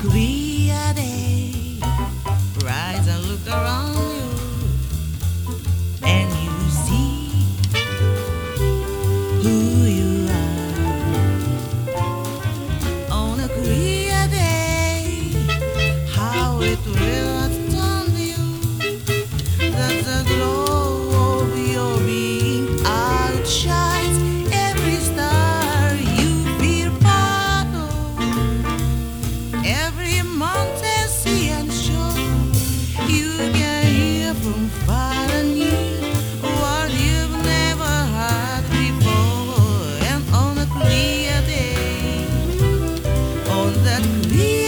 clear day, rise and look around you, and you see who you are. On a clear day, how it will astound you that the glow of your being outshines every star you feel part of, every mountain, sea, and shore. You can hear from far and near what you've never heard before. And on a clear day, on that clear